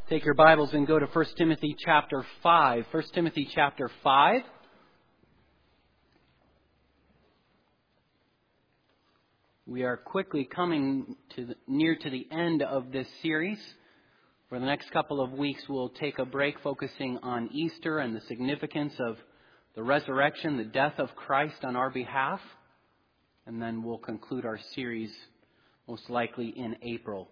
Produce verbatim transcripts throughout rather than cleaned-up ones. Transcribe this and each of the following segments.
Take your Bibles and go to First Timothy chapter five. First Timothy chapter five. We are quickly coming to the, near to the end of this series. For the next couple of weeks, we'll take a break focusing on Easter and the significance of the resurrection, the death of Christ on our behalf. And then we'll conclude our series most likely in April.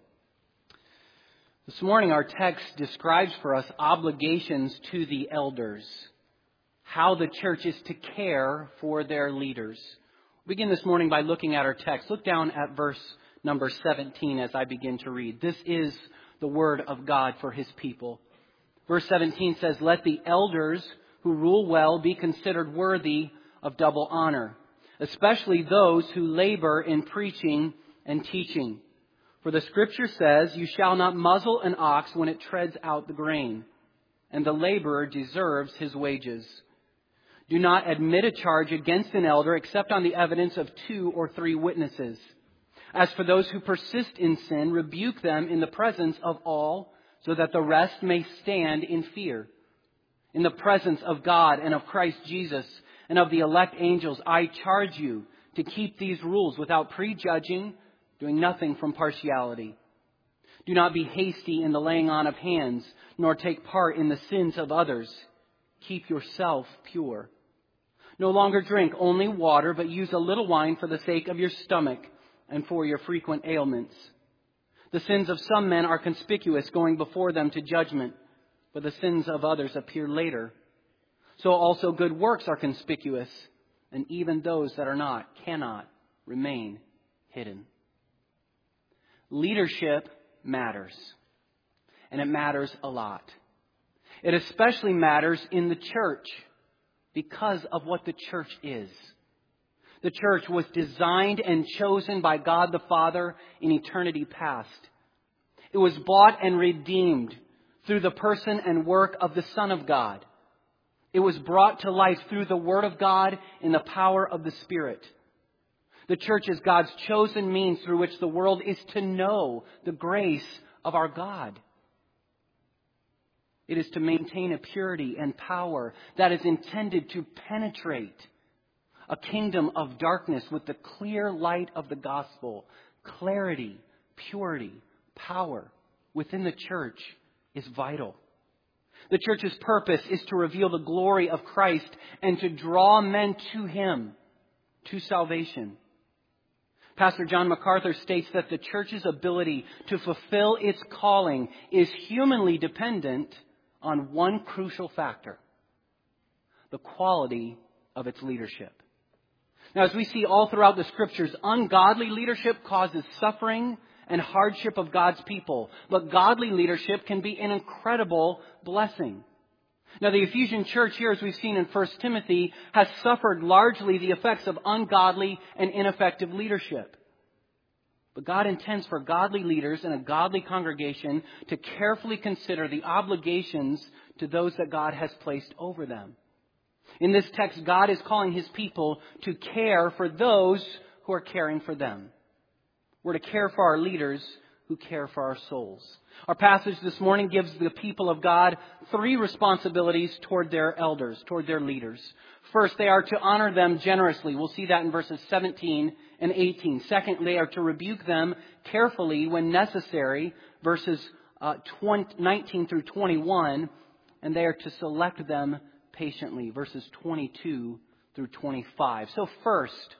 This morning, our text describes for us obligations to the elders, how the church is to care for their leaders. We'll begin this morning by looking at our text. Look down at verse number seventeen as I begin to read. This is the word of God for His people. Verse seventeen says, "Let the elders who rule well be considered worthy of double honor, especially those who labor in preaching and teaching. For the Scripture says, 'You shall not muzzle an ox when it treads out the grain,' and the laborer deserves his wages. Do not admit a charge against an elder except on the evidence of two or three witnesses. As for those who persist in sin, rebuke them in the presence of all, so that the rest may stand in fear. In the presence of God and of Christ Jesus and of the elect angels, I charge you to keep these rules without prejudging, doing nothing from partiality. Do not be hasty in the laying on of hands, nor take part in the sins of others. Keep yourself pure. No longer drink only water, but use a little wine for the sake of your stomach and for your frequent ailments. The sins of some men are conspicuous, going before them to judgment, but the sins of others appear later. So also good works are conspicuous, and even those that are not cannot remain hidden." Leadership matters, and it matters a lot. It especially matters in the church because of what the church is. The church was designed and chosen by God the Father in eternity past. It was bought and redeemed through the person and work of the Son of God. It was brought to life through the Word of God in the power of the Spirit. The church is God's chosen means through which the world is to know the grace of our God. It is to maintain a purity and power that is intended to penetrate a kingdom of darkness with the clear light of the gospel. Clarity, purity, power within the church is vital. The church's purpose is to reveal the glory of Christ and to draw men to Him, to salvation. Pastor John MacArthur states that the church's ability to fulfill its calling is humanly dependent on one crucial factor: the quality of its leadership. Now, as we see all throughout the Scriptures, ungodly leadership causes suffering and hardship of God's people. But godly leadership can be an incredible blessing. Now, the Ephesian church here, as we've seen in First Timothy, has suffered largely the effects of ungodly and ineffective leadership. But God intends for godly leaders and a godly congregation to carefully consider the obligations to those that God has placed over them. In this text, God is calling His people to care for those who are caring for them. We're to care for our leaders who care for our souls. Our passage this morning gives the people of God three responsibilities toward their elders, toward their leaders. First, they are to honor them generously. We'll see that in verses seventeen and eighteen. Second, they are to rebuke them carefully when necessary, verses uh, nineteen through twenty-one. And they are to select them patiently, verses twenty-two through twenty-five. So first,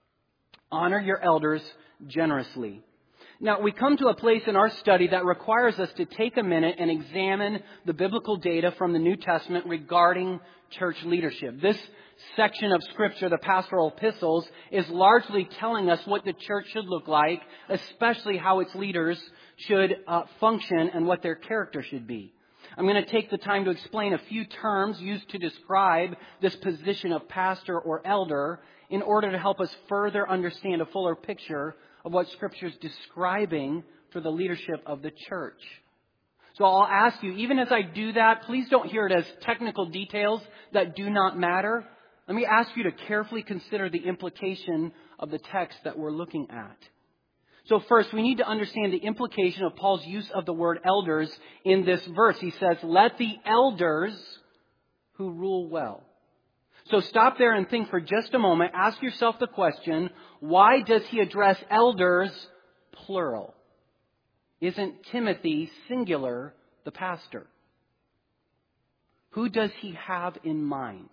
honor your elders generously. Now, we come to a place in our study that requires us to take a minute and examine the biblical data from the New Testament regarding church leadership. This section of Scripture, the pastoral epistles, is largely telling us what the church should look like, especially how its leaders should uh, function and what their character should be. I'm going to take the time to explain a few terms used to describe this position of pastor or elder in order to help us further understand a fuller picture of what Scripture is describing for the leadership of the church. So I'll ask you, even as I do that, please don't hear it as technical details that do not matter. Let me ask you to carefully consider the implication of the text that we're looking at. So first, we need to understand the implication of Paul's use of the word elders in this verse. He says, let the elders who rule well. So stop there and think for just a moment. Ask yourself the question, why does he address elders plural? Isn't Timothy singular the pastor? Who does he have in mind?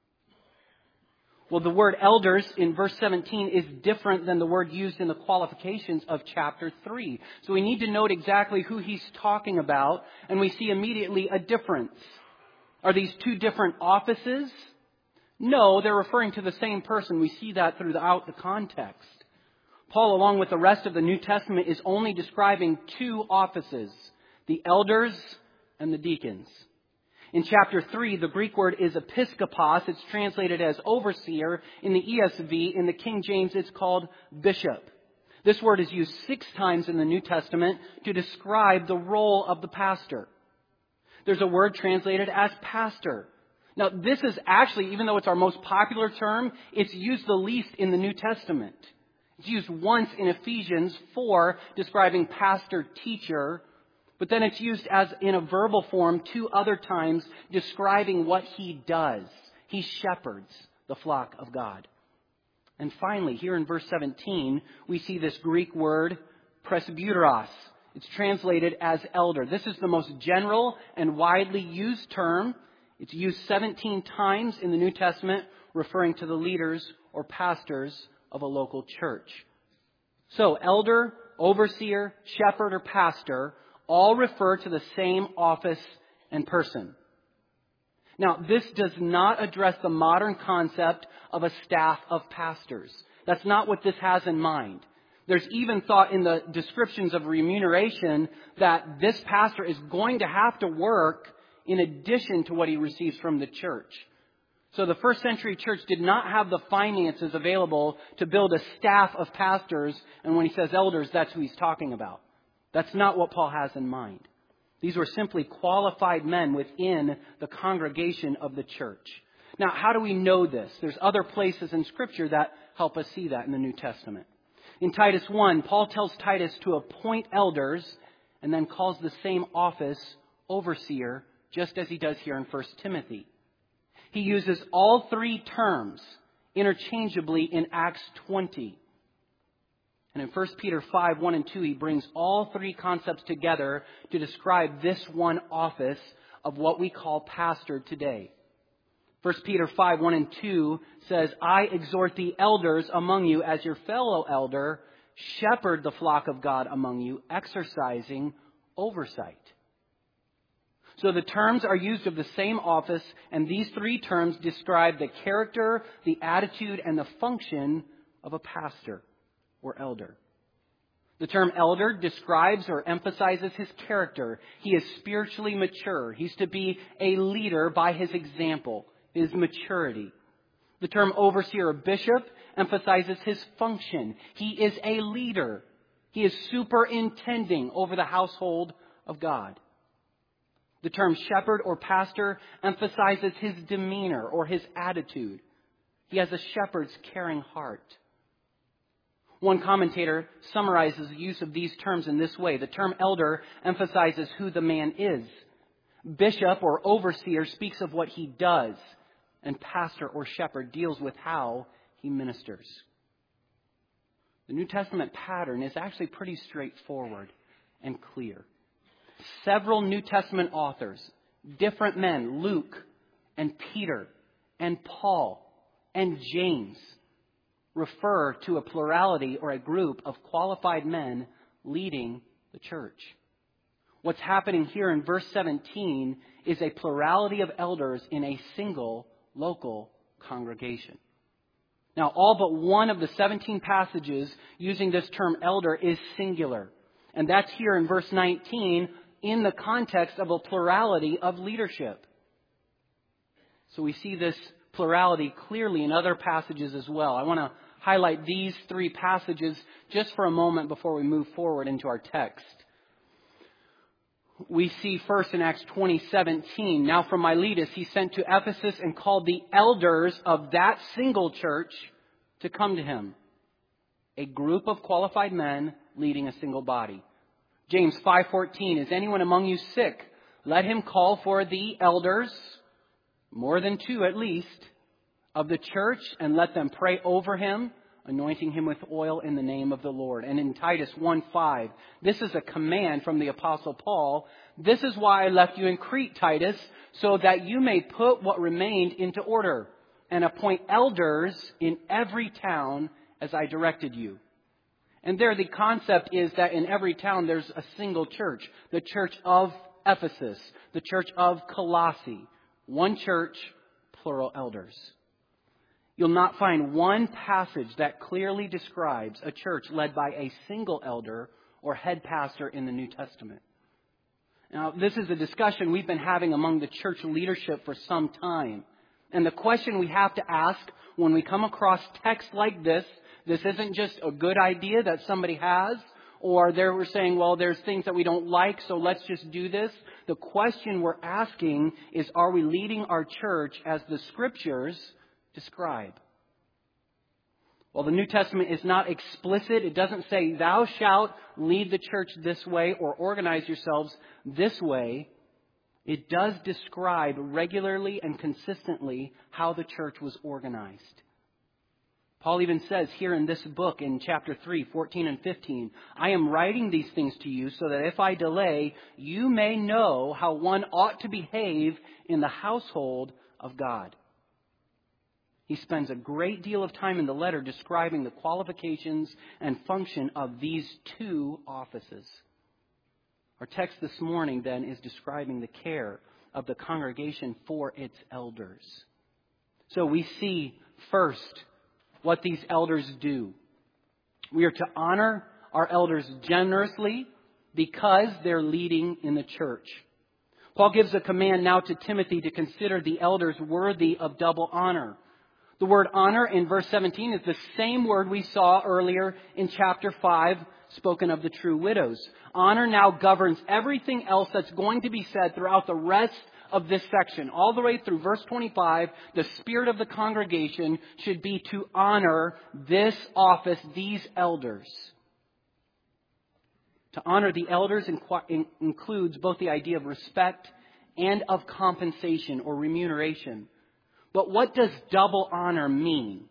Well, the word elders in verse seventeen is different than the word used in the qualifications of chapter three. So we need to note exactly who he's talking about, and we see immediately a difference. Are these two different offices? No, they're referring to the same person. We see that throughout the context. Paul, along with the rest of the New Testament, is only describing two offices, the elders and the deacons. In chapter three, the Greek word is episkopos. It's translated as overseer. In the E S V, in the King James, it's called bishop. This word is used six times in the New Testament to describe the role of the pastor. There's a word translated as pastor. Now, this is actually, even though it's our most popular term, it's used the least in the New Testament. It's used once in Ephesians four, describing pastor, teacher. But then it's used as in a verbal form two other times, describing what he does. He shepherds the flock of God. And finally, here in verse seventeen, we see this Greek word, presbyteros. It's translated as elder. This is the most general and widely used term. It's used seventeen times in the New Testament, referring to the leaders or pastors of a local church. So, elder, overseer, shepherd, or pastor all refer to the same office and person. Now, this does not address the modern concept of a staff of pastors. That's not what this has in mind. There's even thought in the descriptions of remuneration that this pastor is going to have to work in addition to what he receives from the church. So the first century church did not have the finances available to build a staff of pastors. And when he says elders, that's who he's talking about. That's not what Paul has in mind. These were simply qualified men within the congregation of the church. Now, how do we know this? There's other places in Scripture that help us see that in the New Testament. In Titus one, Paul tells Titus to appoint elders and then calls the same office overseer, just as he does here in First Timothy. He uses all three terms interchangeably in Acts twenty. And in First Peter five, one and two, he brings all three concepts together to describe this one office of what we call pastor today. First Peter five, one and two says, I exhort the elders among you as your fellow elder, shepherd the flock of God among you, exercising oversight. So the terms are used of the same office, and these three terms describe the character, the attitude, and the function of a pastor or elder. The term elder describes or emphasizes his character. He is spiritually mature. He's to be a leader by his example, his maturity. The term overseer or bishop emphasizes his function. He is a leader. He is superintending over the household of God. The term shepherd or pastor emphasizes his demeanor or his attitude. He has a shepherd's caring heart. One commentator summarizes the use of these terms in this way. The term elder emphasizes who the man is. Bishop or overseer speaks of what he does. And pastor or shepherd deals with how he ministers. The New Testament pattern is actually pretty straightforward and clear. Several New Testament authors, different men, Luke and Peter and Paul and James, refer to a plurality or a group of qualified men leading the church. What's happening here in verse seventeen is a plurality of elders in a single local congregation. Now, all but one of the seventeen passages using this term elder is singular. And that's here in verse nineteen in the context of a plurality of leadership. So we see this plurality clearly in other passages as well. I want to highlight these three passages just for a moment before we move forward into our text. We see first in Acts twenty seventeen, now from Miletus he sent to Ephesus and called the elders of that single church to come to him. A group of qualified men leading a single body. James five fourteen, is anyone among you sick? Let him call for the elders, more than two at least, of the church, and let them pray over him, anointing him with oil in the name of the Lord. And in Titus one five, this is a command from the Apostle Paul. This is why I left you in Crete, Titus, so that you may put what remained into order and appoint elders in every town as I directed you. And there the concept is that in every town there's a single church. The church of Ephesus, the church of Colossae. One church, plural elders. You'll not find one passage that clearly describes a church led by a single elder or head pastor in the New Testament. Now, this is a discussion we've been having among the church leadership for some time. And the question we have to ask when we come across text like this, this isn't just a good idea that somebody has, or they were saying, well, there's things that we don't like, so let's just do this. The question we're asking is, are we leading our church as the Scriptures describe? Well, the New Testament is not explicit. It doesn't say, thou shalt lead the church this way or organize yourselves this way. It does describe regularly and consistently how the church was organized. Paul even says here in this book in chapter three, fourteen and fifteen, I am writing these things to you so that if I delay, you may know how one ought to behave in the household of God. He spends a great deal of time in the letter describing the qualifications and function of these two offices. Our text this morning then is describing the care of the congregation for its elders. So we see first what these elders do. We are to honor our elders generously because they're leading in the church. Paul gives a command now to Timothy to consider the elders worthy of double honor. The word honor in verse seventeen is the same word we saw earlier in chapter five, spoken of the true widows. Honor now governs everything else that's going to be said throughout the rest of this section. All the way through verse twenty-five, the spirit of the congregation should be to honor this office, these elders. To honor the elders includes both the idea of respect and of compensation or remuneration. But what does double honor mean?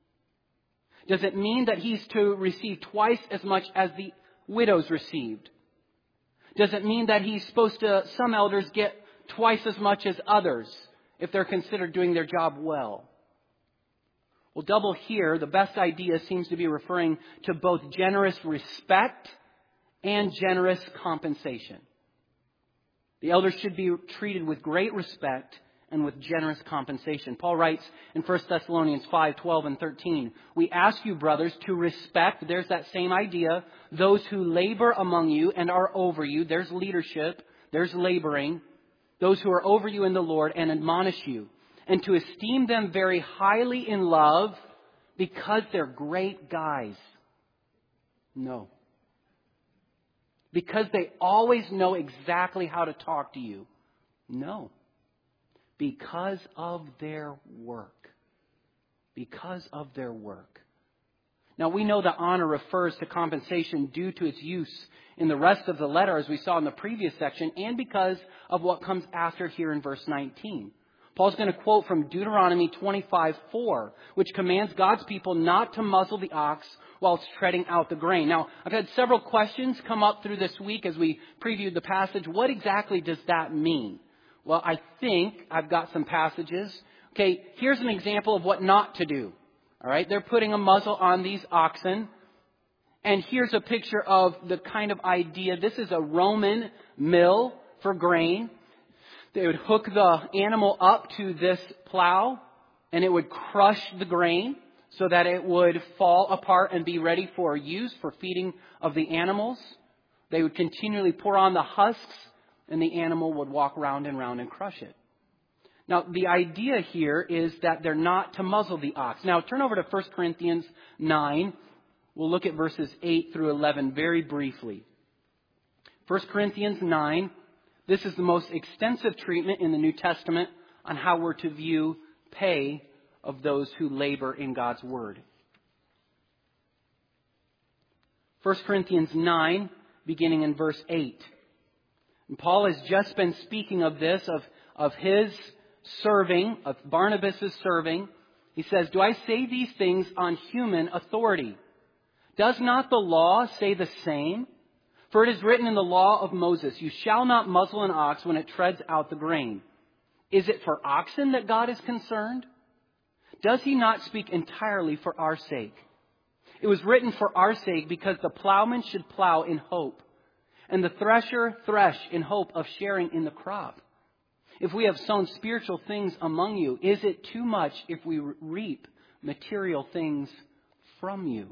Does it mean that he's to receive twice as much as the widows received? Does it mean that he's supposed to, some elders get twice as much as others if they're considered doing their job well? Well, double here, the best idea seems to be referring to both generous respect and generous compensation. The elders should be treated with great respect and with generous compensation. Paul writes in First Thessalonians five, twelve and thirteen, we ask you, brothers, to respect, there's that same idea, those who labor among you and are over you. There's leadership, there's laboring. Those who are over you in the Lord and admonish you. And to esteem them very highly in love because they're great guys. No. Because they always know exactly how to talk to you. No. Because of their work. Because of their work. Now we know that honor refers to compensation due to its use in the rest of the letter as we saw in the previous section and because of what comes after here in verse nineteen. Paul's going to quote from Deuteronomy twenty-five four, which commands God's people not to muzzle the ox while it's treading out the grain. Now, I've had several questions come up through this week as we previewed the passage. What exactly does that mean? Well, I think I've got some passages. Okay, here's an example of what not to do. All right, they're putting a muzzle on these oxen. And here's a picture of the kind of idea. This is a Roman mill for grain. They would hook the animal up to this plow and it would crush the grain so that it would fall apart and be ready for use for feeding of the animals. They would continually pour on the husks and the animal would walk round and round and crush it. Now, the idea here is that they're not to muzzle the ox. Now, turn over to First Corinthians nine. We'll look at verses eight through eleven very briefly. First Corinthians nine. This is the most extensive treatment in the New Testament on how we're to view pay of those who labor in God's Word. First Corinthians nine, beginning in verse eight. And Paul has just been speaking of this, of, of his serving, of Barnabas' serving. He says, "Do I say these things on human authority? Does not the law say the same? For it is written in the law of Moses, 'You shall not muzzle an ox when it treads out the grain.' Is it for oxen that God is concerned? Does he not speak entirely for our sake? It was written for our sake because the plowman should plow in hope, and the thresher thresh in hope of sharing in the crop. If we have sown spiritual things among you, is it too much if we reap material things from you?"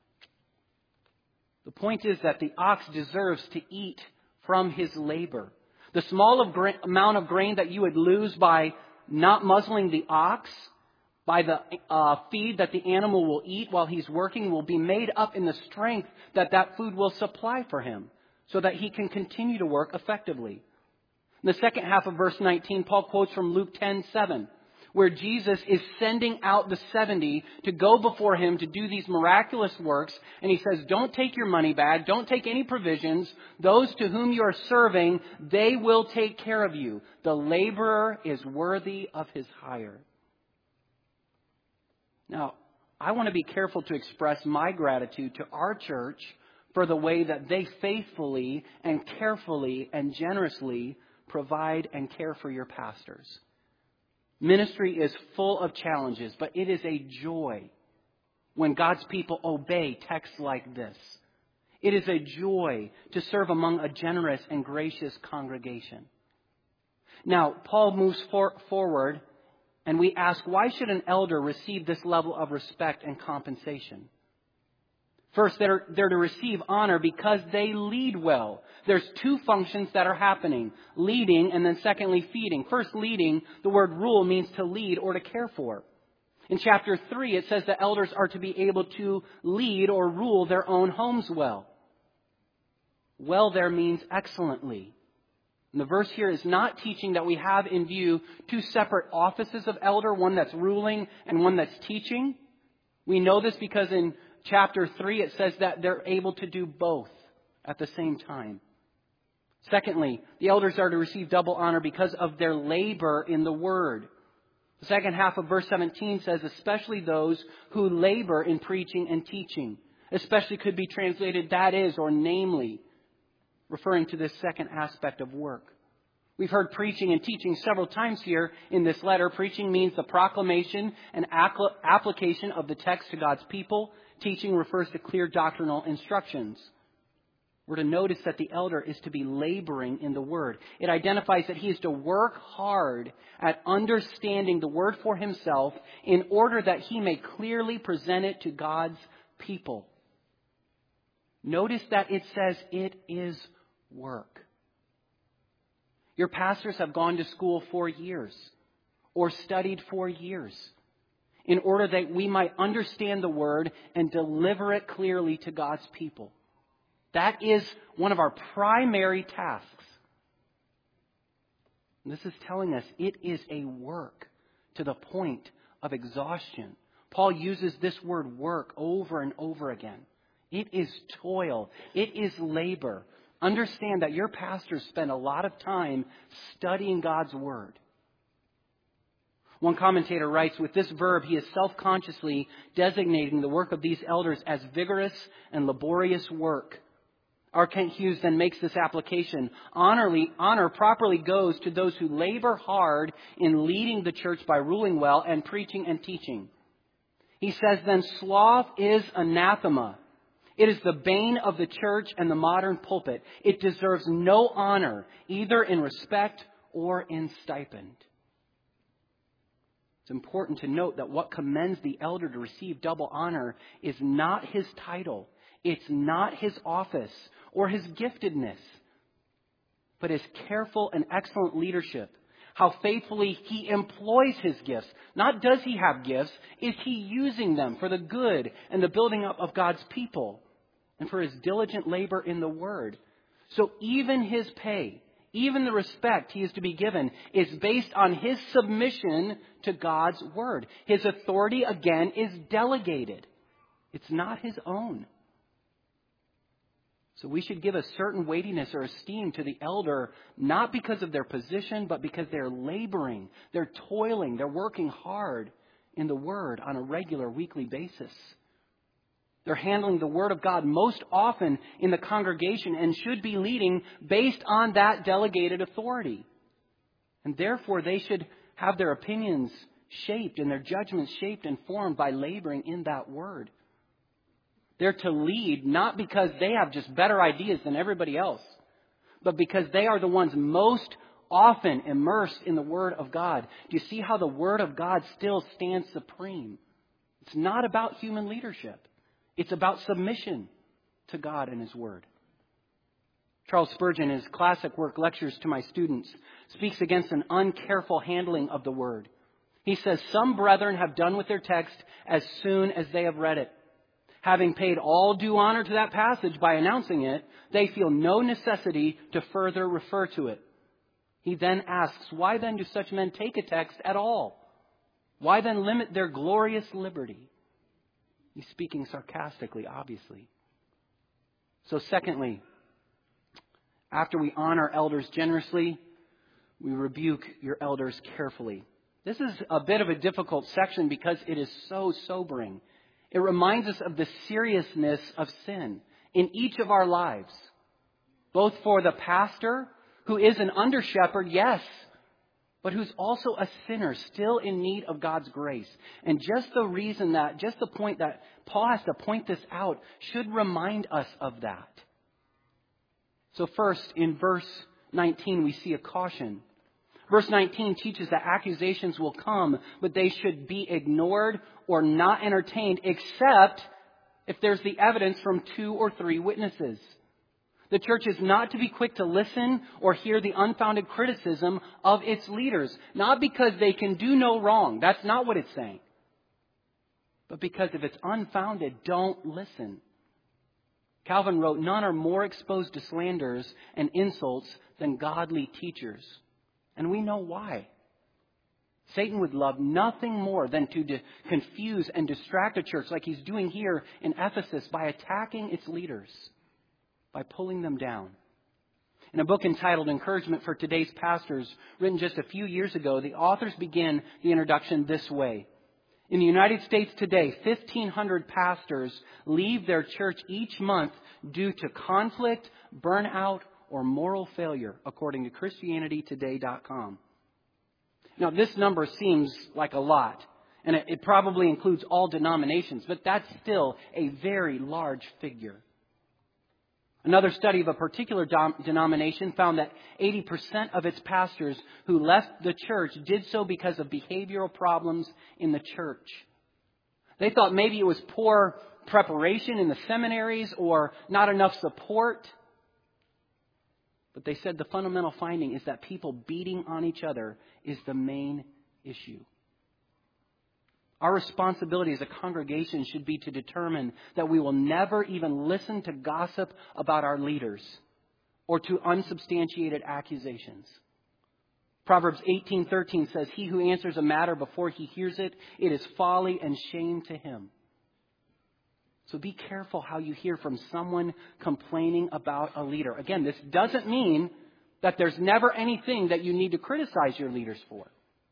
The point is that the ox deserves to eat from his labor. The small of gra- amount of grain that you would lose by not muzzling the ox, by the uh, feed that the animal will eat while he's working, will be made up in the strength that that food will supply for him, so that he can continue to work effectively. In the second half of verse nineteen, Paul quotes from Luke ten seven, where Jesus is sending out the seventy to go before him to do these miraculous works. And he says, "Don't take your money bag. Don't take any provisions. Those to whom you are serving, they will take care of you. The laborer is worthy of his hire." Now, I want to be careful to express my gratitude to our church for the way that they faithfully and carefully and generously provide and care for your pastors. Ministry is full of challenges, but it is a joy when God's people obey texts like this. It is a joy to serve among a generous and gracious congregation. Now, Paul moves for- forward, and we ask, why should an elder receive this level of respect and compensation? First, they're, they're to receive honor because they lead well. There's two functions that are happening, leading and then secondly, feeding. First, leading, the word rule means to lead or to care for. In chapter three, it says that elders are to be able to lead or rule their own homes well. Well there means excellently. And the verse here is not teaching that we have in view two separate offices of elder, one that's ruling and one that's teaching. We know this because in chapter three, it says that they're able to do both at the same time. Secondly, the elders are to receive double honor because of their labor in the word. The second half of verse seventeen says, especially those who labor in preaching and teaching. Especially could be translated that is or namely, referring to this second aspect of work. We've heard preaching and teaching several times here in this letter. Preaching means the proclamation and application of the text to God's people. Teaching refers to clear doctrinal instructions. We're to notice that the elder is to be laboring in the word. It identifies that he is to work hard at understanding the word for himself in order that he may clearly present it to God's people. Notice that it says it is work. Your pastors have gone to school for years or studied for years in order that we might understand the word and deliver it clearly to God's people. That is one of our primary tasks. And this is telling us it is a work to the point of exhaustion. Paul uses this word work over and over again. It is toil. It is labor. Understand that your pastors spend a lot of time studying God's word. One commentator writes, with this verb, he is self-consciously designating the work of these elders as vigorous and laborious work. R. Kent Hughes then makes this application. Honorly, honor properly goes to those who labor hard in leading the church by ruling well and preaching and teaching. He says then, sloth is anathema. It is the bane of the church and the modern pulpit. It deserves no honor, either in respect or in stipend. It's important to note that what commends the elder to receive double honor is not his title. It's not his office or his giftedness, but his careful and excellent leadership. How faithfully he employs his gifts. Not does he have gifts, is he using them for the good and the building up of God's people and for his diligent labor in the word. So even his pay, even the respect he is to be given, is based on his submission to God's word. His authority, again, is delegated. It's not his own. So we should give a certain weightiness or esteem to the elder, not because of their position, but because they're laboring, they're toiling, they're working hard in the Word on a regular weekly basis. They're handling the Word of God most often in the congregation and should be leading based on that delegated authority. And therefore, they should have their opinions shaped and their judgments shaped and formed by laboring in that Word. They're to lead not because they have just better ideas than everybody else, but because they are the ones most often immersed in the Word of God. Do you see how the Word of God still stands supreme? It's not about human leadership. It's about submission to God and His Word. Charles Spurgeon, in his classic work, Lectures to My Students, speaks against an uncareful handling of the Word. He says, "Some brethren have done with their text as soon as they have read it. Having paid all due honor to that passage by announcing it, they feel no necessity to further refer to it." He then asks, why then do such men take a text at all? Why then limit their glorious liberty? He's speaking sarcastically, obviously. So secondly, after we honor elders generously, we rebuke your elders carefully. This is a bit of a difficult section because it is so sobering. It reminds us of the seriousness of sin in each of our lives, both for the pastor, who is an under-shepherd, yes, but who's also a sinner, still in need of God's grace. And just the reason that, just the point that Paul has to point this out should remind us of that. So first, in verse nineteen, we see a caution. Verse nineteen teaches that accusations will come, but they should be ignored or not entertained except if there's the evidence from two or three witnesses. The church is not to be quick to listen or hear the unfounded criticism of its leaders, not because they can do no wrong. That's not what it's saying. But because if it's unfounded, don't listen. Calvin wrote, "None are more exposed to slanders and insults than godly teachers." And we know why. Satan would love nothing more than to de- confuse and distract a church like he's doing here in Ephesus by attacking its leaders, by pulling them down. In a book entitled Encouragement for Today's Pastors, written just a few years ago, the authors begin the introduction this way. In the United States today, fifteen hundred pastors leave their church each month due to conflict, burnout, or moral failure, according to Christianity Today dot com. Now, this number seems like a lot, and it, it probably includes all denominations, but that's still a very large figure. Another study of a particular dom- denomination found that eighty percent of its pastors who left the church did so because of behavioral problems in the church. They thought maybe it was poor preparation in the seminaries or not enough support. But they said the fundamental finding is that people beating on each other is the main issue. Our responsibility as a congregation should be to determine that we will never even listen to gossip about our leaders or to unsubstantiated accusations. Proverbs eighteen thirteen says, "He who answers a matter before he hears it, it is folly and shame to him." So be careful how you hear from someone complaining about a leader. Again, this doesn't mean that there's never anything that you need to criticize your leaders for.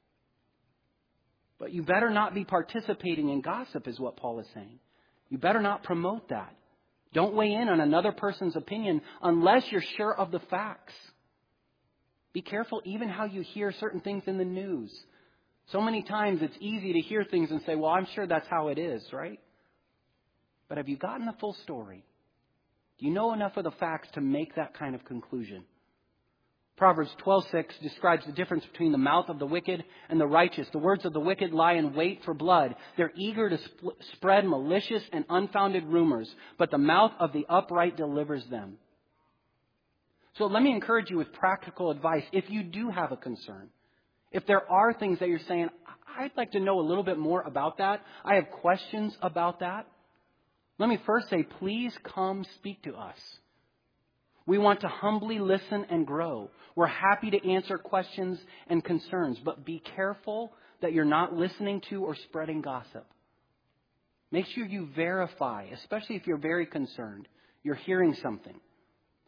But you better not be participating in gossip, is what Paul is saying. You better not promote that. Don't weigh in on another person's opinion unless you're sure of the facts. Be careful even how you hear certain things in the news. So many times it's easy to hear things and say, well, I'm sure that's how it is, right? But have you gotten the full story? Do you know enough of the facts to make that kind of conclusion? Proverbs twelve six describes the difference between the mouth of the wicked and the righteous. The words of the wicked lie in wait for blood. They're eager to sp- spread malicious and unfounded rumors, but the mouth of the upright delivers them. So let me encourage you with practical advice. If you do have a concern, if there are things that you're saying, I'd like to know a little bit more about that, I have questions about that, let me first say, please come speak to us. We want to humbly listen and grow. We're happy to answer questions and concerns, but be careful that you're not listening to or spreading gossip. Make sure you verify, especially if you're very concerned, you're hearing something.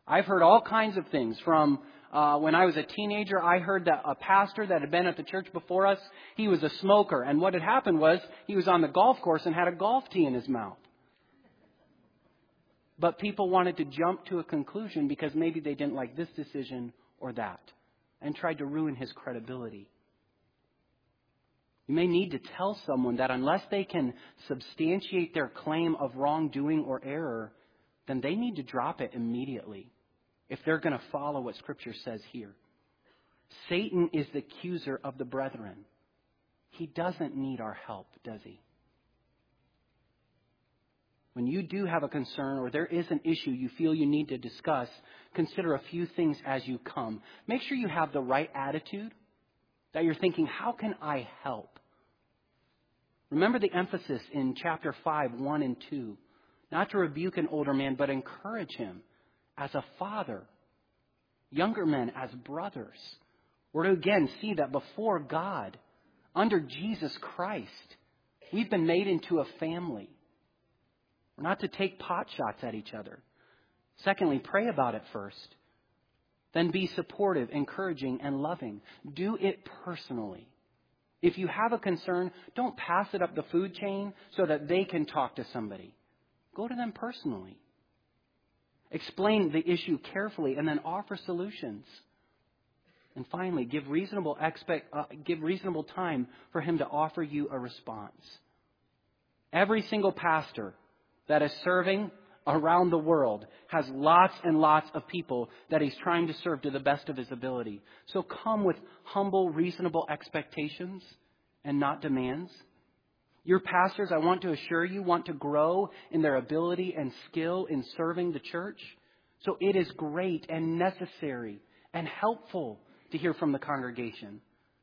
I've heard all kinds of things from uh, when I was a teenager. I heard that a pastor that had been at the church before us, he was a smoker. And what had happened was he was on the golf course and had a golf tee in his mouth. But people wanted to jump to a conclusion because maybe they didn't like this decision or that and tried to ruin his credibility. You may need to tell someone that unless they can substantiate their claim of wrongdoing or error, then they need to drop it immediately if they're going to follow what Scripture says here. Satan is the accuser of the brethren. He doesn't need our help, does he? When you do have a concern or there is an issue you feel you need to discuss, consider a few things as you come. Make sure you have the right attitude, that you're thinking, how can I help? Remember the emphasis in chapter five, one and two. Not to rebuke an older man, but encourage him as a father. Younger men as brothers. We're to again see that before God, under Jesus Christ, we've been made into a family. We're not to take pot shots at each other. Secondly, pray about it first. Then be supportive, encouraging, and loving. Do it personally. If you have a concern, don't pass it up the food chain so that they can talk to somebody. Go to them personally. Explain the issue carefully and then offer solutions. And finally, give reasonable expect, uh, give reasonable time for him to offer you a response. Every single pastor that is serving around the world has lots and lots of people that he's trying to serve to the best of his ability. So come with humble, reasonable expectations and not demands. Your pastors, I want to assure you, want to grow in their ability and skill in serving the church. So it is great and necessary and helpful to hear from the congregation.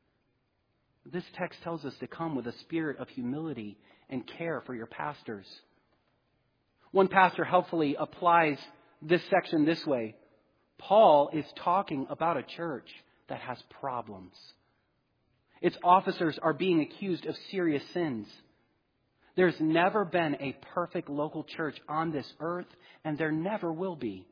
This text tells us to come with a spirit of humility and care for your pastors. One pastor helpfully applies this section this way. Paul is talking about a church that has problems. Its officers are being accused of serious sins. There's never been a perfect local church on this earth, and there never will be.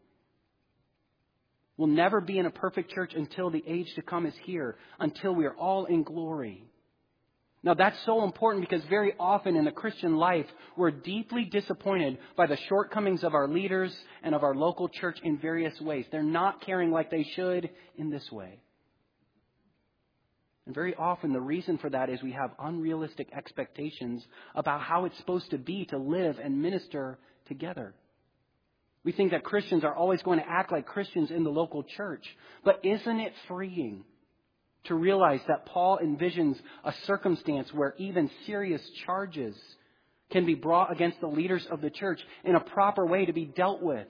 We'll never be in a perfect church until the age to come is here, until we are all in glory. Now that's so important because very often in the Christian life, we're deeply disappointed by the shortcomings of our leaders and of our local church in various ways. They're not caring like they should in this way. And very often the reason for that is we have unrealistic expectations about how it's supposed to be to live and minister together. We think that Christians are always going to act like Christians in the local church. But isn't it freeing to realize that Paul envisions a circumstance where even serious charges can be brought against the leaders of the church in a proper way to be dealt with?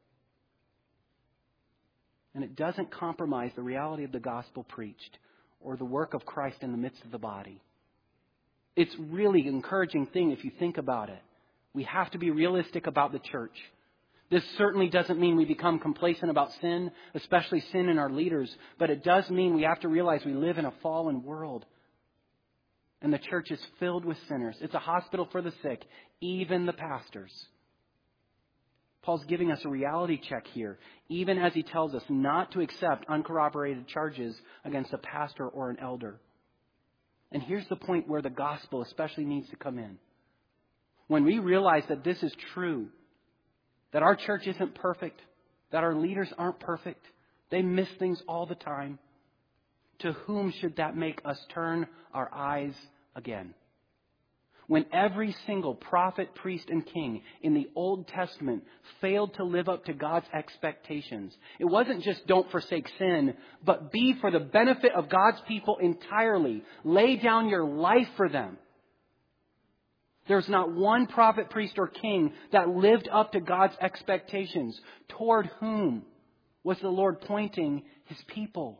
And it doesn't compromise the reality of the gospel preached or the work of Christ in the midst of the body. It's really an encouraging thing if you think about it. We have to be realistic about the church. This certainly doesn't mean we become complacent about sin, especially sin in our leaders. But it does mean we have to realize we live in a fallen world. And the church is filled with sinners. It's a hospital for the sick, even the pastors. Paul's giving us a reality check here, even as he tells us not to accept uncorroborated charges against a pastor or an elder. And here's the point where the gospel especially needs to come in. When we realize that this is true, that our church isn't perfect, that our leaders aren't perfect, they miss things all the time, to whom should that make us turn our eyes again? When every single prophet, priest, and king in the Old Testament failed to live up to God's expectations, it wasn't just don't forsake sin, but be for the benefit of God's people entirely. Lay down your life for them. There's not one prophet, priest, or king that lived up to God's expectations. Toward whom was the Lord pointing His people?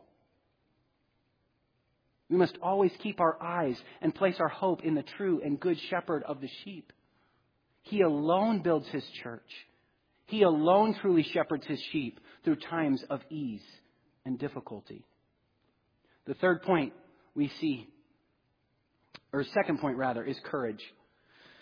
We must always keep our eyes and place our hope in the true and good shepherd of the sheep. He alone builds His church. He alone truly shepherds His sheep through times of ease and difficulty. The third point we see, or second point rather, is courage.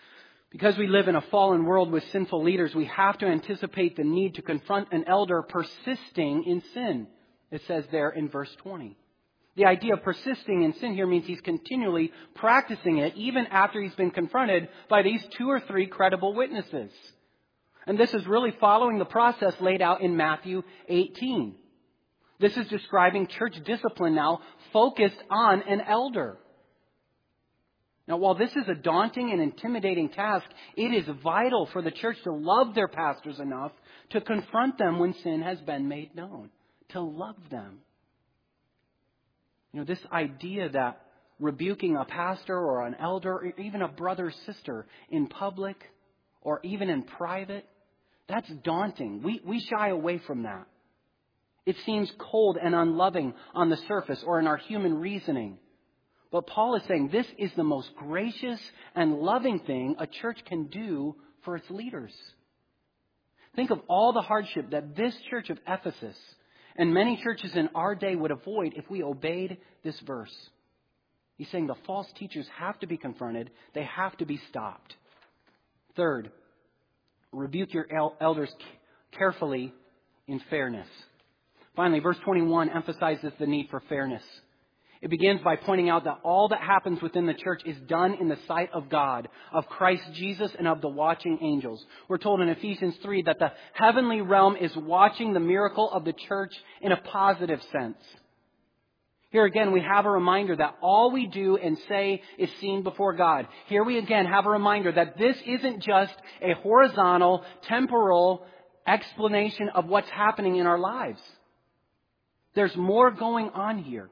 Because we live in a fallen world with sinful leaders, we have to anticipate the need to confront an elder persisting in sin. It says there in verse twenty. The idea of persisting in sin here means he's continually practicing it even after he's been confronted by these two or three credible witnesses. And this is really following the process laid out in Matthew eighteen. This is describing church discipline now focused on an elder. Now, while this is a daunting and intimidating task, it is vital for the church to love their pastors enough to confront them when sin has been made known, to love them. You know, this idea that rebuking a pastor or an elder or even a brother or sister in public or even in private, that's daunting. We, we shy away from that. It seems cold and unloving on the surface or in our human reasoning. But Paul is saying this is the most gracious and loving thing a church can do for its leaders. Think of all the hardship that this church of Ephesus and many churches in our day would avoid if we obeyed this verse. He's saying the false teachers have to be confronted. They have to be stopped. Third, rebuke your elders carefully in fairness. Finally, verse twenty-one emphasizes the need for fairness. It begins by pointing out that all that happens within the church is done in the sight of God, of Christ Jesus, and of the watching angels. We're told in Ephesians three that the heavenly realm is watching the miracle of the church in a positive sense. Here again, we have a reminder that all we do and say is seen before God. Here we again have a reminder that this isn't just a horizontal, temporal explanation of what's happening in our lives. There's more going on here.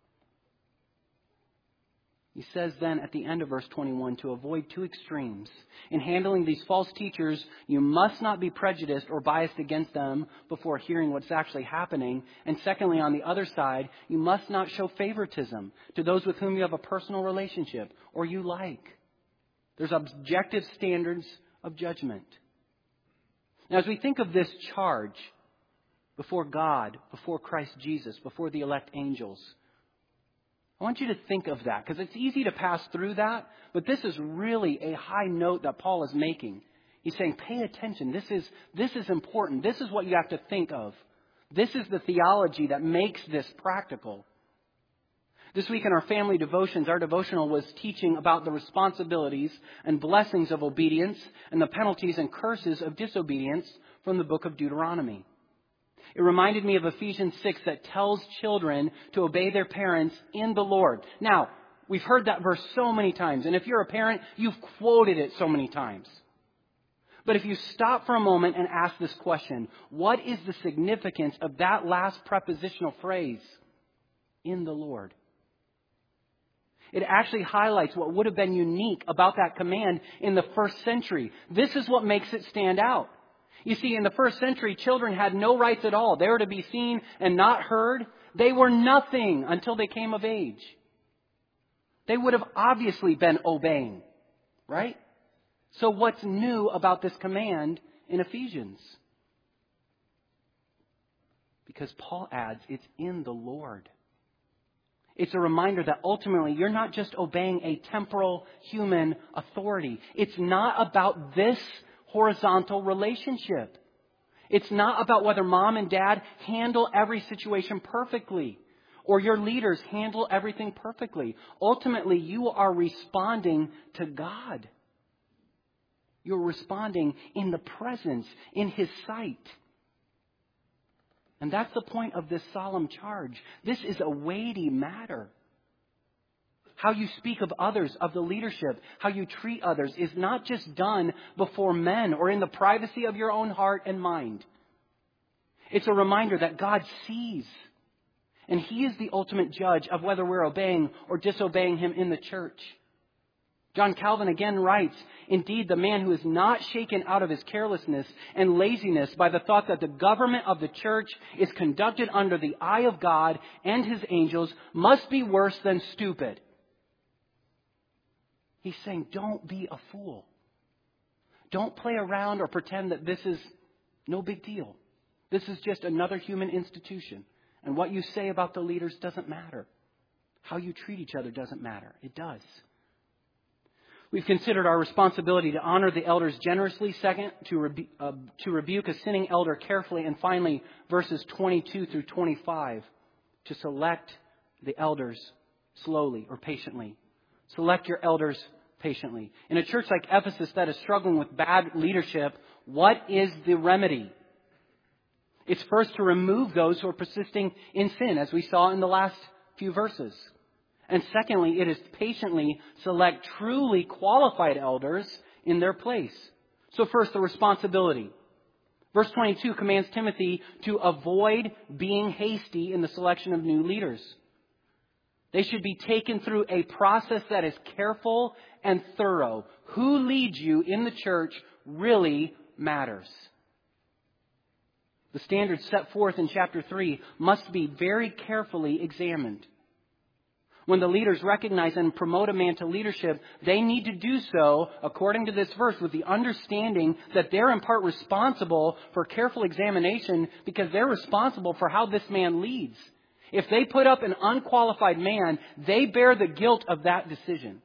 He says then at the end of verse twenty-one, to avoid two extremes. In handling these false teachers, you must not be prejudiced or biased against them before hearing what's actually happening. And secondly, on the other side, you must not show favoritism to those with whom you have a personal relationship or you like. There's objective standards of judgment. Now, as we think of this charge before God, before Christ Jesus, before the elect angels, I want you to think of that, because it's easy to pass through that, but this is really a high note that Paul is making. He's saying, pay attention. This is, this is important. This is what you have to think of. This is the theology that makes this practical. This week in our family devotions, our devotional was teaching about the responsibilities and blessings of obedience and the penalties and curses of disobedience from the book of Deuteronomy. It reminded me of Ephesians six that tells children to obey their parents in the Lord. Now, we've heard that verse so many times, and if you're a parent, you've quoted it so many times. But if you stop for a moment and ask this question, what is the significance of that last prepositional phrase, in the Lord? It actually highlights what would have been unique about that command in the first century. This is what makes it stand out. You see, in the first century, children had no rights at all. They were to be seen and not heard. They were nothing until they came of age. They would have obviously been obeying, right? So what's new about this command in Ephesians? Because Paul adds, it's in the Lord. It's a reminder that ultimately you're not just obeying a temporal human authority. It's not about this horizontal relationship. It's not about whether mom and dad handle every situation perfectly or your leaders handle everything perfectly. Ultimately, you are responding to God. You're responding in the presence, in His sight. And that's the point of this solemn charge. This is a weighty matter. How you speak of others, of the leadership, how you treat others is not just done before men or in the privacy of your own heart and mind. It's a reminder that God sees. And He is the ultimate judge of whether we're obeying or disobeying Him in the church. John Calvin again writes, indeed, the man who is not shaken out of his carelessness and laziness by the thought that the government of the church is conducted under the eye of God and His angels must be worse than stupid. He's saying, don't be a fool. Don't play around or pretend that this is no big deal. This is just another human institution. And what you say about the leaders doesn't matter. How you treat each other doesn't matter. It does. We've considered our responsibility to honor the elders generously. Second, to, rebu- uh, to rebuke a sinning elder carefully. And finally, verses twenty-two through twenty-five, to select the elders slowly or patiently. Select your elders patiently. In a church like Ephesus that is struggling with bad leadership, what is the remedy? It's first to remove those who are persisting in sin, as we saw in the last few verses. And secondly, it is patiently select truly qualified elders in their place. So first, the responsibility. Verse twenty-two commands Timothy to avoid being hasty in the selection of new leaders. They should be taken through a process that is careful and thorough. Who leads you in the church really matters. The standards set forth in chapter three must be very carefully examined. When the leaders recognize and promote a man to leadership, they need to do so, according to this verse, with the understanding that they're in part responsible for careful examination because they're responsible for how this man leads. If they put up an unqualified man, they bear the guilt of that decision.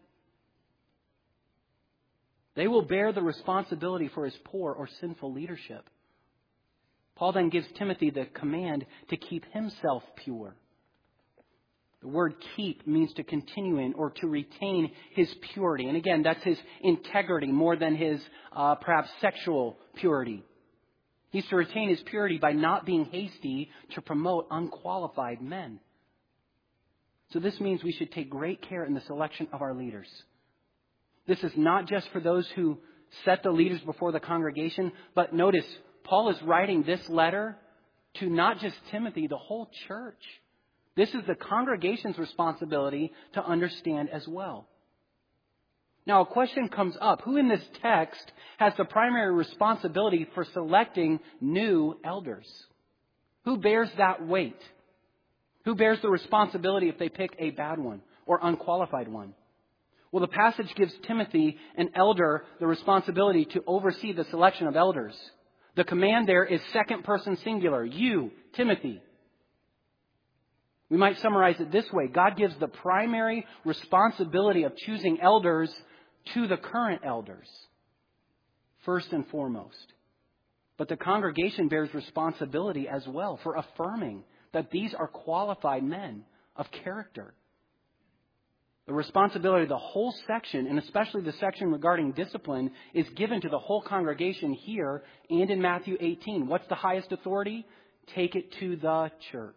They will bear the responsibility for his poor or sinful leadership. Paul then gives Timothy the command to keep himself pure. The word keep means to continue in or to retain his purity. And again, that's his integrity more than his uh, perhaps sexual purity. He's to retain his purity by not being hasty to promote unqualified men. So this means we should take great care in the selection of our leaders. This is not just for those who set the leaders before the congregation, but notice Paul is writing this letter to not just Timothy, the whole church. This is the congregation's responsibility to understand as well. Now, a question comes up. Who in this text has the primary responsibility for selecting new elders? Who bears that weight? Who bears the responsibility if they pick a bad one or unqualified one? Well, the passage gives Timothy, an elder, the responsibility to oversee the selection of elders. The command there is second person singular. You, Timothy. We might summarize it this way. God gives the primary responsibility of choosing elders to the current elders, first and foremost. But the congregation bears responsibility as well for affirming that these are qualified men of character. The responsibility of the whole section, and especially the section regarding discipline, is given to the whole congregation here and in Matthew eighteen. What's the highest authority? Take it to the church.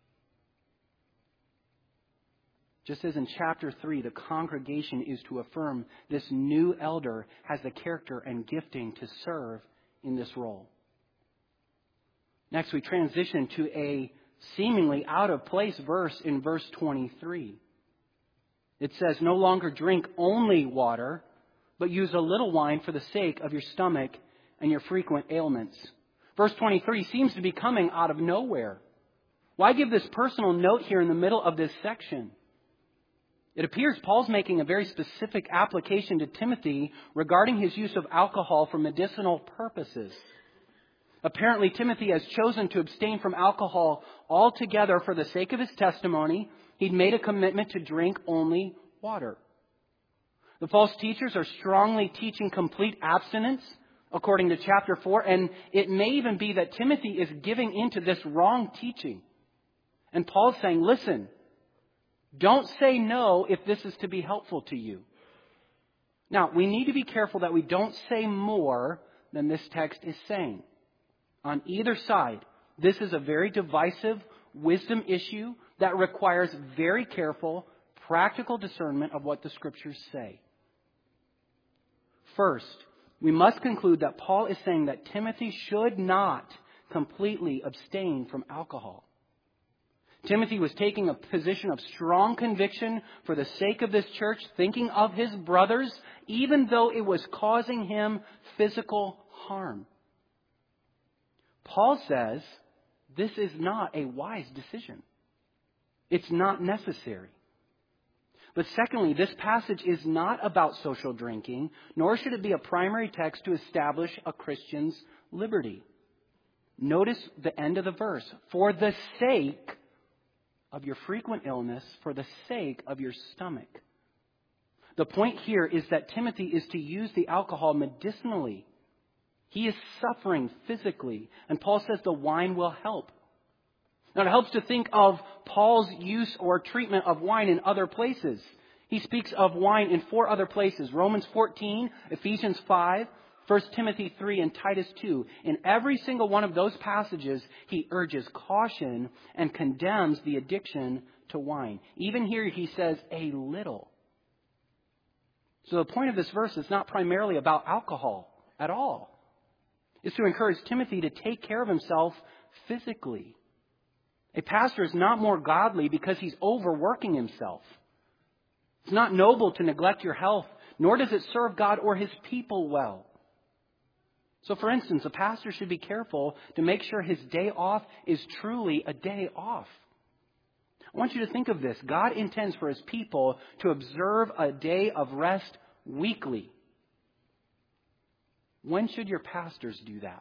Just as in chapter three, the congregation is to affirm this new elder has the character and gifting to serve in this role. Next, we transition to a seemingly out of place verse in verse twenty-three. It says, no longer drink only water, but use a little wine for the sake of your stomach and your frequent ailments. Verse twenty-three seems to be coming out of nowhere. Why give this personal note here in the middle of this section? It appears Paul's making a very specific application to Timothy regarding his use of alcohol for medicinal purposes. Apparently, Timothy has chosen to abstain from alcohol altogether for the sake of his testimony. He'd made a commitment to drink only water. The false teachers are strongly teaching complete abstinence, according to chapter four, and it may even be that Timothy is giving into this wrong teaching. And Paul's saying, listen, don't say no if this is to be helpful to you. Now, we need to be careful that we don't say more than this text is saying. On either side, this is a very divisive wisdom issue that requires very careful, practical discernment of what the Scriptures say. First, we must conclude that Paul is saying that Timothy should not completely abstain from alcohol. Timothy was taking a position of strong conviction for the sake of this church, thinking of his brothers, even though it was causing him physical harm. Paul says this is not a wise decision. It's not necessary. But secondly, this passage is not about social drinking, nor should it be a primary text to establish a Christian's liberty. Notice the end of the verse. For the sake of your frequent illness, for the sake of your stomach. The point here is that Timothy is to use the alcohol medicinally. He is suffering physically, and Paul says the wine will help. Now, it helps to think of Paul's use or treatment of wine in other places. He speaks of wine in four other places: Romans fourteen, Ephesians five, First Timothy three, and Titus two. In every single one of those passages, he urges caution and condemns the addiction to wine. Even here, he says a little. So the point of this verse is not primarily about alcohol at all. It's to encourage Timothy to take care of himself physically. A pastor is not more godly because he's overworking himself. It's not noble to neglect your health, nor does it serve God or his people well. So, for instance, a pastor should be careful to make sure his day off is truly a day off. I want you to think of this. God intends for his people to observe a day of rest weekly. When should your pastors do that?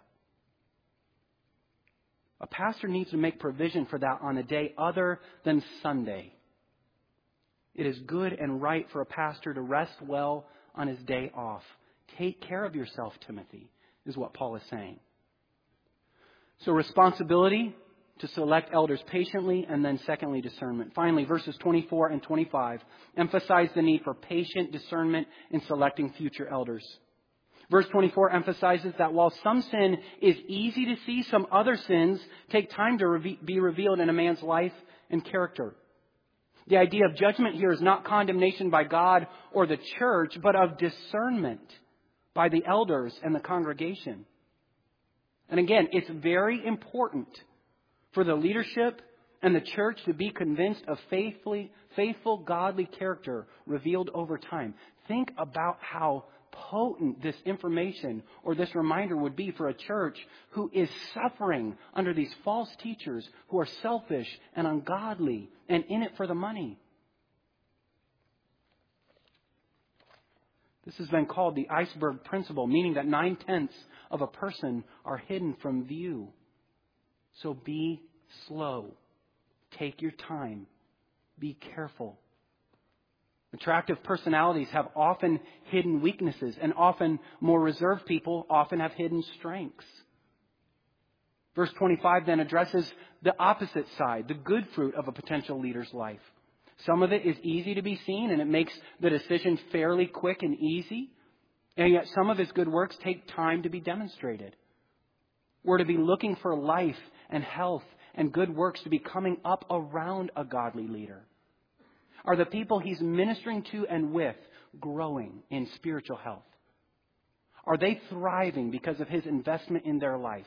A pastor needs to make provision for that on a day other than Sunday. It is good and right for a pastor to rest well on his day off. Take care of yourself, Timothy, is what Paul is saying. So responsibility to select elders patiently, and then secondly, discernment. Finally, verses twenty-four and twenty-five emphasize the need for patient discernment in selecting future elders. Verse twenty-four emphasizes that while some sin is easy to see, some other sins take time to reve- be revealed in a man's life and character. The idea of judgment here is not condemnation by God or the church, but of discernment by the elders and the congregation. And again, it's very important for the leadership and the church to be convinced of faithfully, faithful, godly character revealed over time. Think about how potent this information or this reminder would be for a church who is suffering under these false teachers who are selfish and ungodly and in it for the money. This has been called the iceberg principle, meaning that nine-tenths of a person are hidden from view. So be slow. Take your time. Be careful. Attractive personalities have often hidden weaknesses, and often more reserved people often have hidden strengths. Verse twenty-five then addresses the opposite side, the good fruit of a potential leader's life. Some of it is easy to be seen, and it makes the decision fairly quick and easy. And yet some of his good works take time to be demonstrated. We're to be looking for life and health and good works to be coming up around a godly leader. Are the people he's ministering to and with growing in spiritual health? Are they thriving because of his investment in their life?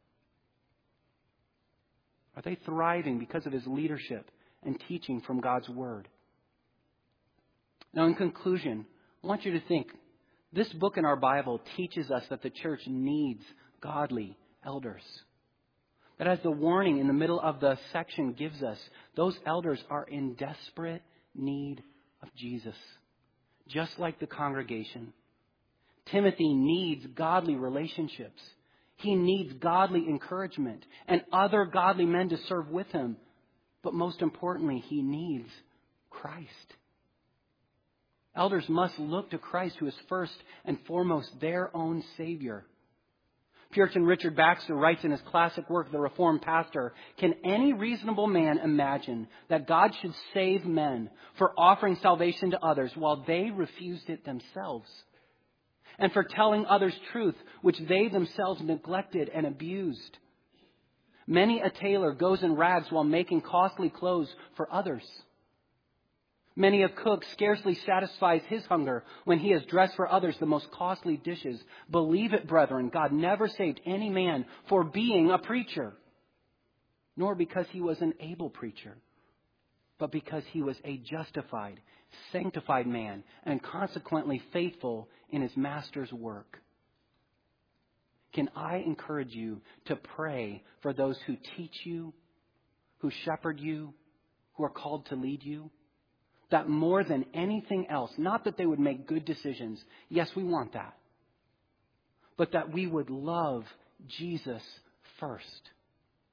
Are they thriving because of his leadership and teaching from God's Word? Now, in conclusion, I want you to think, this book in our Bible teaches us that the church needs godly elders. But as the warning in the middle of the section gives us, those elders are in desperate need of Jesus, just like the congregation. Timothy needs godly relationships. He needs godly encouragement and other godly men to serve with him. But most importantly, he needs Christ. Elders must look to Christ, who is first and foremost their own Savior. Puritan Richard Baxter writes in his classic work, The Reformed Pastor, "Can any reasonable man imagine that God should save men for offering salvation to others while they refused it themselves, and for telling others truth which they themselves neglected and abused? Many a tailor goes in rags while making costly clothes for others. Many a cook scarcely satisfies his hunger when he has dressed for others the most costly dishes. Believe it, brethren, God never saved any man for being a preacher, nor because he was an able preacher, but because he was a justified, sanctified man, and consequently faithful in his master's work." Can I encourage you to pray for those who teach you, who shepherd you, who are called to lead you? That more than anything else, not that they would make good decisions. Yes, we want that. But that we would love Jesus first.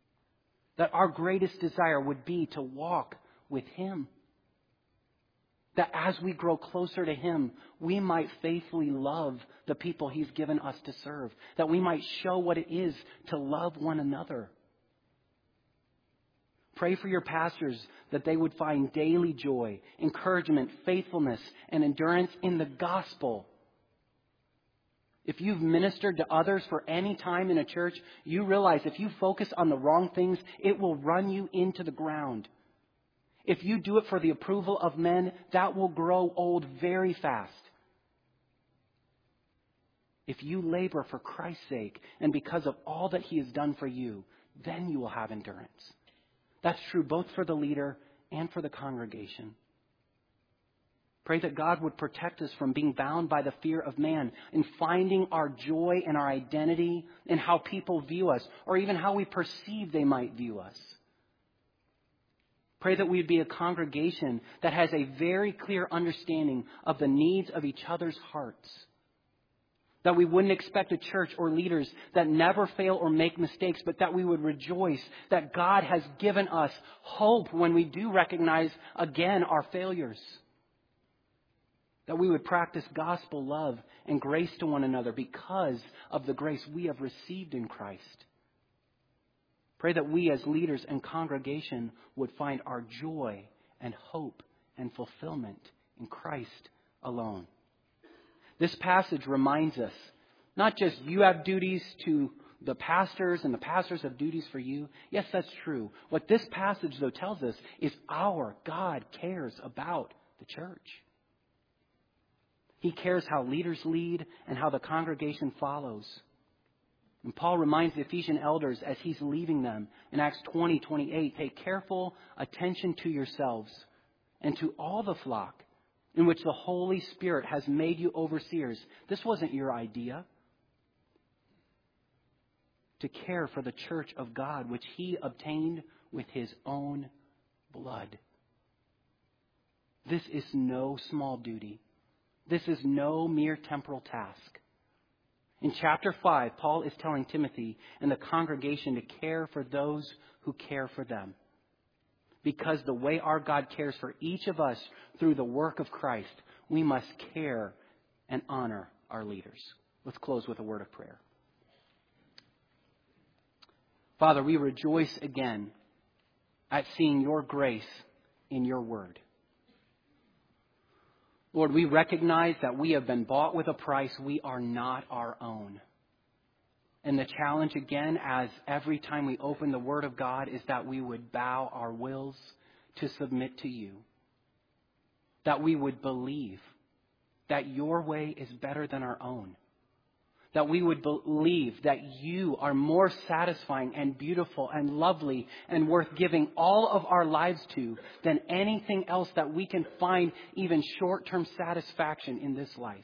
That our greatest desire would be to walk with Him. That as we grow closer to Him, we might faithfully love the people He's given us to serve. That we might show what it is to love one another. Pray for your pastors that they would find daily joy, encouragement, faithfulness, and endurance in the gospel. If you've ministered to others for any time in a church, you realize if you focus on the wrong things, it will run you into the ground. If you do it for the approval of men, that will grow old very fast. If you labor for Christ's sake and because of all that He has done for you, then you will have endurance. That's true both for the leader and for the congregation. Pray that God would protect us from being bound by the fear of man and finding our joy and our identity in how people view us or even how we perceive they might view us. Pray that we would be a congregation that has a very clear understanding of the needs of each other's hearts. That we wouldn't expect a church or leaders that never fail or make mistakes, but that we would rejoice that God has given us hope when we do recognize again our failures. That we would practice gospel love and grace to one another because of the grace we have received in Christ. Pray that we as leaders and congregation would find our joy and hope and fulfillment in Christ alone. This passage reminds us, not just you have duties to the pastors and the pastors have duties for you. Yes, that's true. What this passage, though, tells us is our God cares about the church. He cares how leaders lead and how the congregation follows. And Paul reminds the Ephesian elders as he's leaving them in Acts twenty, twenty-eight, pay careful attention to yourselves and to all the flock in which the Holy Spirit has made you overseers. This wasn't your idea. To care for the church of God, which He obtained with His own blood. This is no small duty. This is no mere temporal task. In chapter five, Paul is telling Timothy and the congregation to care for those who care for them. Because the way our God cares for each of us through the work of Christ, we must care and honor our leaders. Let's close with a word of prayer. Father, we rejoice again at seeing your grace in your word. Lord, we recognize that we have been bought with a price. We are not our own. And the challenge again, as every time we open the Word of God, is that we would bow our wills to submit to you. That we would believe that your way is better than our own. That we would believe that you are more satisfying and beautiful and lovely and worth giving all of our lives to than anything else that we can find even short-term satisfaction in this life.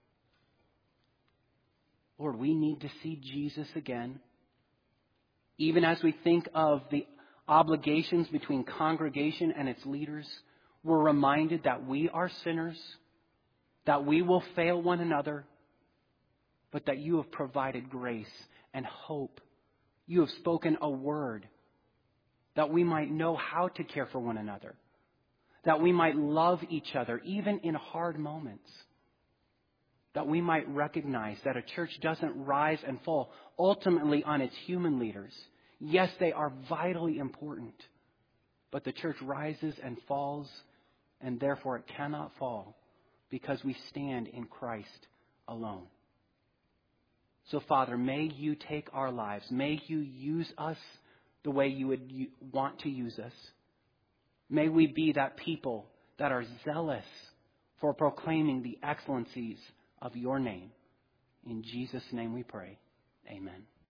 Lord, we need to see Jesus again. Even as we think of the obligations between congregation and its leaders, we're reminded that we are sinners, that we will fail one another, but that you have provided grace and hope. You have spoken a word that we might know how to care for one another, that we might love each other even in hard moments, that we might recognize that a church doesn't rise and fall ultimately on its human leaders. Yes, they are vitally important, but the church rises and falls, and therefore it cannot fall because we stand in Christ alone. So, Father, may you take our lives. May you use us the way you would want to use us. May we be that people that are zealous for proclaiming the excellencies of your name. In Jesus' name we pray. Amen.